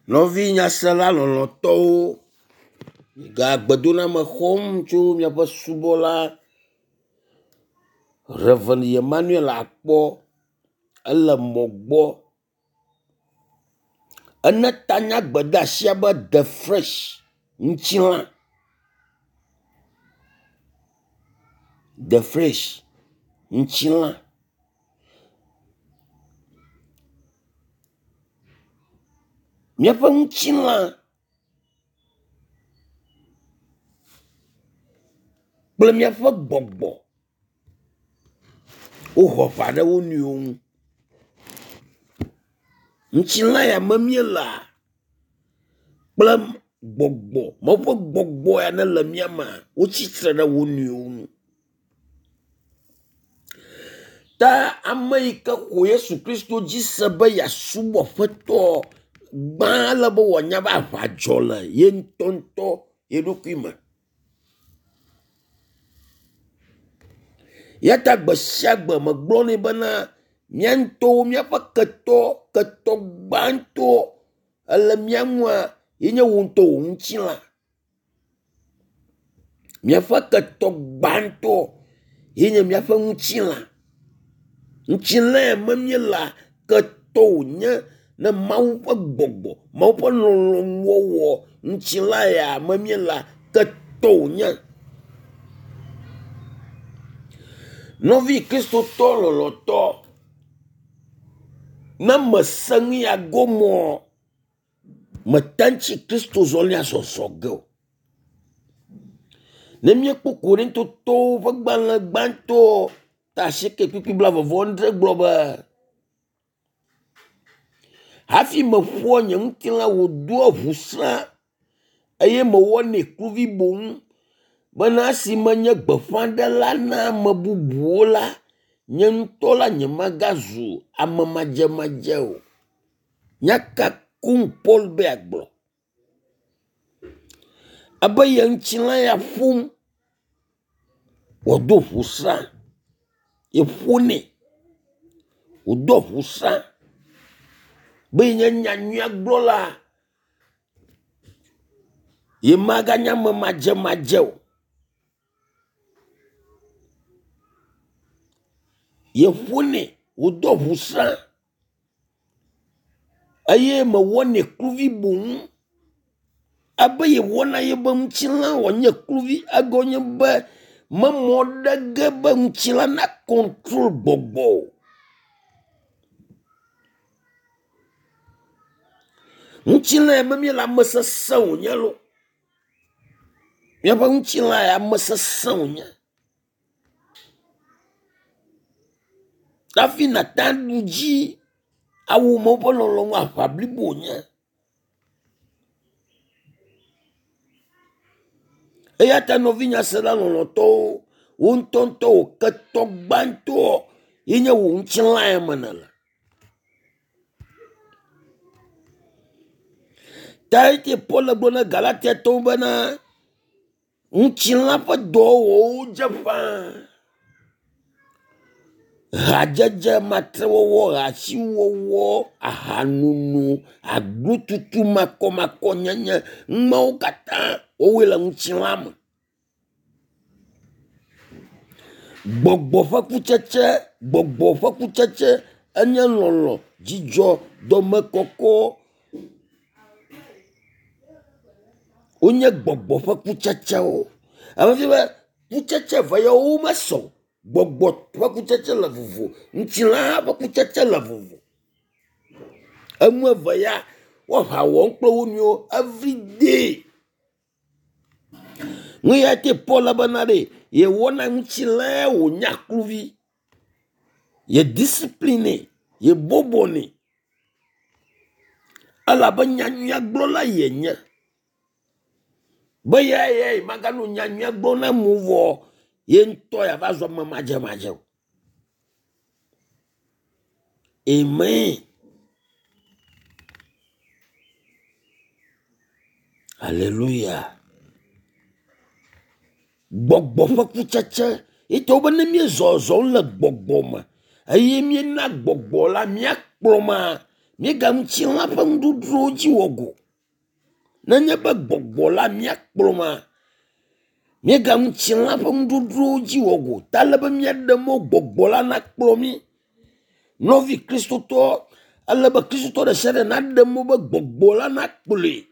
Novi nyasela lɔlɔtɔ ga gbedona me xɔm tso miaƒe subɔla Reverend Emmanuel akpɔ ele mɔ gbɔ ene tanya gbedasia be The Fresh ŋutilã The Fresh ŋutilã miaƒe ŋutilã kple miaƒe gbɔgbɔ woxɔ ʋa ɖe wo nɔewo ŋu. Ŋutilã ya me miela kple gbɔgbɔ meƒe gbɔgbɔ ya ne le miama wotsitre ɖe wo nɔewo ŋu. Ta ame yi ke xɔ Yesu Kristo dzi se be yeasubɔ ƒetɔ gbã le be wòanya be aʋadzɔ le ye ŋutɔ ye ɖokui me. Ya ta gbe sia gbe megblɔ nɛ bena mía ŋutɔwo míaƒe ketɔ gbãtɔ ele mía ŋua yenye wo ŋutɔ wo ŋutilã. Míaƒe ketɔ gbãtɔ yenye míaƒe ŋutilã. Ŋutilã ya me míela ketɔ wònye ne Mawu ƒe gbɔgbɔ, Mawu ƒe lɔlɔ̃nuwɔwɔ ŋutilã ya me míela ketɔ wònye. Nɔvi kristotɔ lɔlɔtɔ ne mese nu ya gomɔ meteŋtsi Kristo zɔlia zɔzɔ ge o. Ne míekpɔ Korintotɔwo ƒe gbalẽ gbãtɔ 9:27 gblɔ be hafi meƒoa nye ŋutilã wòdoa ʋusrã eye mewɔnɛ kluvi boŋ bena esi menye gbeƒãɖela na ame bubuwo la, nye ŋutɔ la nyemagazu ame madzemadze o. Nyaka kum Paul be agblɔ abe ye ŋutilã ya ƒom wòdo ʋusrã ye ƒonɛ wòdo ʋusrã be nye nyanyuia gblɔla ye maganya ame madzemadze o. Ye ƒonɛ wòdo ʋusrã eye mewɔnɛ kluvi boŋ abe ye wɔna ye be ŋutilã wòanye kluvi ege wònye be memɔ ɖe ge be ŋutilã na control gbɔgbɔ o. Ŋutilã ya me míele ame sesẽ wònye lo. Míaƒe ŋutilã ya ame sesẽ wònye. Hafi nata ɖu dzi awu me woƒe lɔlɔ̃nu aʋa blibo wònye. Eya ta nɔvi nyasela lɔlɔtɔwo wo ŋutɔ wo ketɔ gbãtɔ yenye wo ŋutilã ya me nele. Ta ete Paul gblɔ na Galatiatɔwo bena ŋutilã ƒe dɔwɔwɔwo dze ƒãa. Hadzedze, matrewɔwɔ, hasiwɔwɔ, ahanunu, aglututu makɔmakɔ nyenye numawo katã wowoe le ŋutilã me. Gbɔgbɔ ƒe kutsetse enye lɔlɔ̃, dzidzɔ, dɔmekɔkɔ. Wonye gbɔgbɔ ƒe kutsetsewo. Ame be kutsetse eve yawo mesɔ. Gbɔgbɔ ƒe kutsetse le vovo, ŋutilã ƒe kutsetse le vovo. Enu eve ya woaʋa wɔm kple wo nɔewo every day. Nu ya te Paul bena ɖe ye wɔna ŋutilã wònya kluvi, ye discipline, ye bɔbɔnɛ elabe nyanyuia gblɔla yenye. Be ya magano nyanyuia gblɔ na mu vɔ ye ŋutɔ ya va zɔ ame madzemadze o. Amen. Hallelujah. Gbɔgbɔ ƒe kutsetse ete wo be ne míezɔzɔm le gbɔgbɔ me eye míena gbɔgbɔ la míakplɔ ma Miegam chila pa ndudro ji wogo. Nanya ba gbogbola mia kploma. Miegam chila pa ndudro ji wogo. Talaba mia demo gbogbola na kplomi. Novi Kristo to alaba Kristo to da shada na demo ba gbogbola na kple.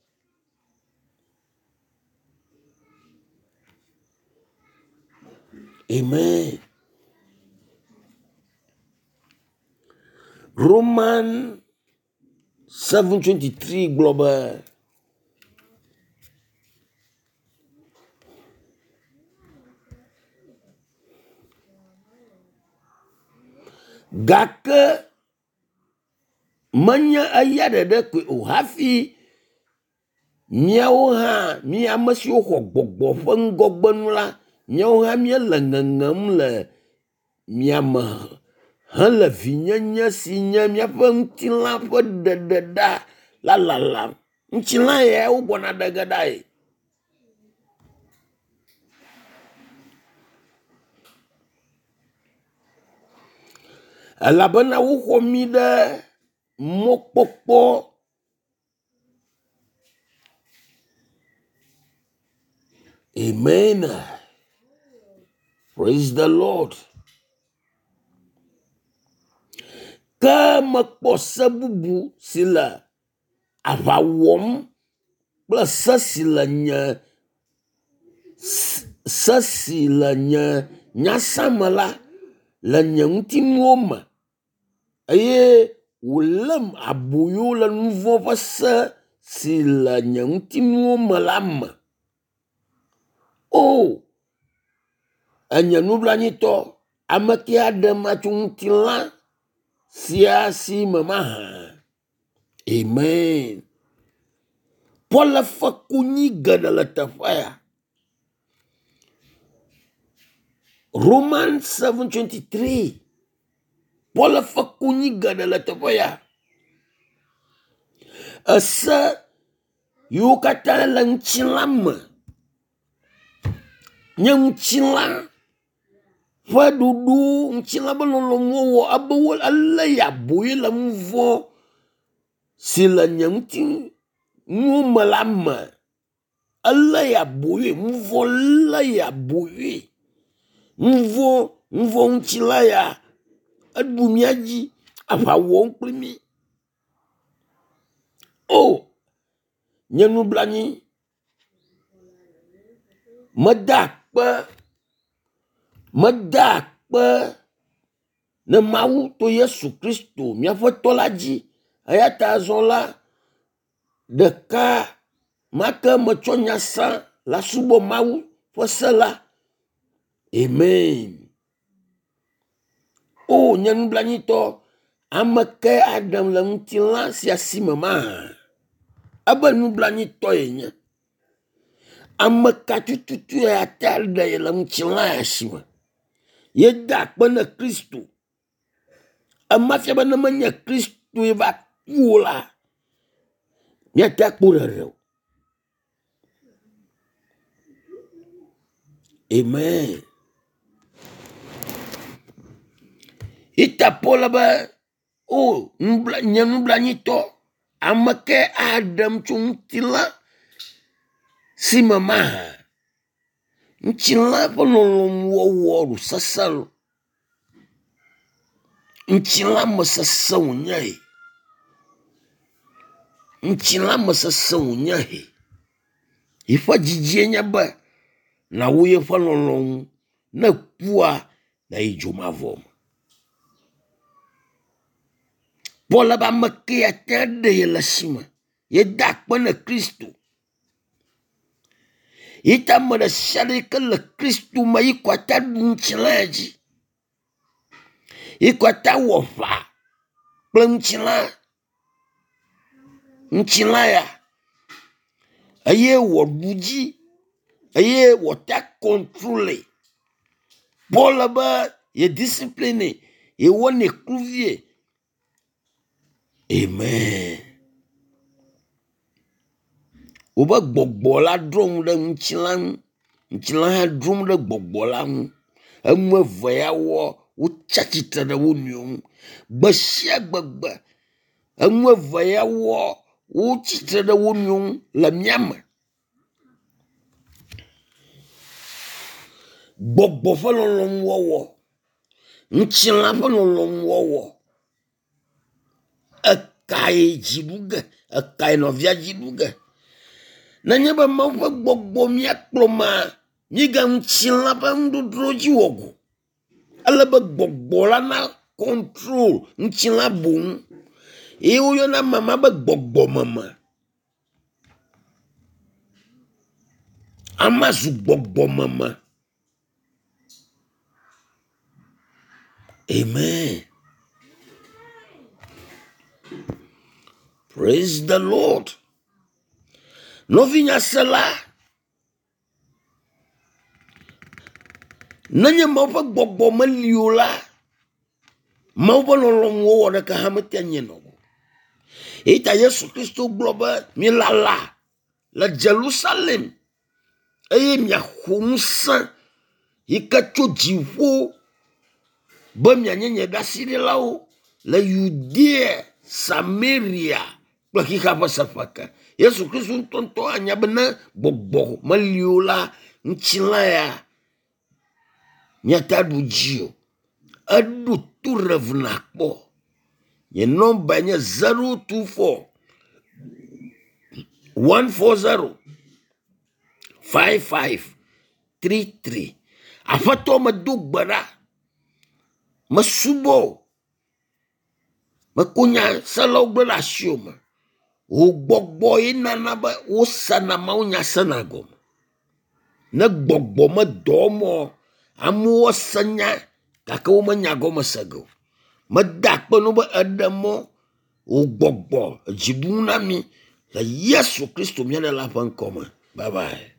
Amen. Roman 7:23 global. Gake manya ayade de kwe hafi miawo ha mi amasi ho gbogbo fe ngogbenu la miawo ha mi le ngangam le miama han le vinyanya sinya mi fa ntila fa dededa la ntila ye wo bona daga dai alabana wo komi de mokpokpo. Amen. Praise the Lord. Kama posa bubu sila avawom plus sasilanya nyasamala la nyantinuoma aye ulam abuyo la nouveau passa sila nyantinuoma lama. Oh, anya nublanito amaki adam atungtila siasi mamaha. Amen. Pola fakunyiga na latafaya. Romans 7:23. Pola fakunyiga na latafaya. Asa yukata lang chilama. Nyang chila fadudu nchila balolongo abawal alla ya boye la mvo sila nyang tin malama alla ya boye mvo la ya boye mvo nchila ya adumiaji apa won primi. Oh nyanu blani madakpa na mau to Yesu Kristo mia fotolaji ayata zola deka maka machonya sa la subo mau fosala. Amen. Oh nyan blanito amake adam la mtila siasi mama aba nu blanito enya amakatututu ya talda ya la mtila yashima yeda kwana Kristo amafia bana manya Kristo eva kula nyata kurareo. Amen. Itapola ba oh nyanublanito amake adam chungtila si mama nchila ponolom woworu sasalo nchila masasa unyahe nchila masasa unyahe ifa jijienya ba na wuye ponolom na pua na ijumavoma pola ba make atade ya lasima yedakpa na Kristo ita mada sharika la Kristo ma ikwata nchilaji ikwata wofa plan nchilaya aye wobuji aye wota contrôler pola ba ye discipline ye wone cruvie. Amen. Oba gbogbola drum de nchila drum de gbogbola mu amwe vaya wo chachita de wonium bashia gbagba enu eve ya wo tsitre ɖe wo nɔewo le miame. Gbɔgbɔ ƒe lɔlɔ̃nuwɔwɔ, ŋutilã ƒe lɔlɔ̃nuwɔwɔ, ekae dziɖuge, ekae nɔvia dziɖuge. Nenye be Mawu ƒe gbɔgbɔ miakplɔ ma, míga ŋutilã ƒe ŋuɖoɖo dzi wɔgo. Ele be gbɔgbɔ la na control ŋutilã boŋ. Eye woyɔna mama be gbɔgbɔmeme. Ama zu gbɔgbɔmeme. Amen. Praise the Lord. Novinya sela. Nenye Mawu ƒe gbɔgbɔ meli o la, Mawu ƒe lɔlɔ̃nuwɔwɔ ɖeka hã mete nye nɔ. Eta Yesu Kristo gblɔ be milala le Jerusalem eye miaxɔ ŋusẽ yi ke tso dziƒo be mianye nye ɖasiɖilawo le Yudea, Samaria kple xixa ƒe seƒe ke. Yesu Kristo ŋutɔ anya be ne gbɔgbɔ meli o la, ŋutilã ya miata ɖu dzi o. Eɖo to rev nakpɔ. Nye nɔmba nye 024 140 5533. Aƒetɔ medo gbe ɖa. Mesubɔ. Mekonya selawo gble ɖe asio me. Wo gbɔgbɔ ye nana be wosana mawunya sena gɔme. Ne gbɔgbɔ medɔ mɔ, amewo senya gake womenya gɔme se ge o. Meda akpe no be eɖe mɔ wo gbɔgbɔ dziɖu na mi le Yesu Kristo mia la ƒe ŋkɔ me. Bye bye.